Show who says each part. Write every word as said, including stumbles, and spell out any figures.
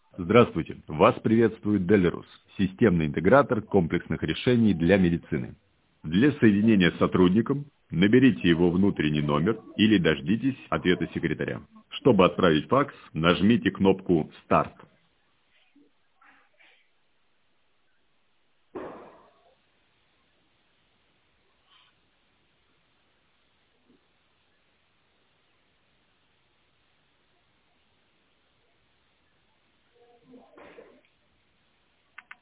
Speaker 1: Здравствуйте! Вас приветствует Делерус, системный интегратор комплексных решений для медицины. Для соединения с сотрудником наберите его внутренний номер или дождитесь ответа секретаря. Чтобы отправить факс, нажмите кнопку «Старт».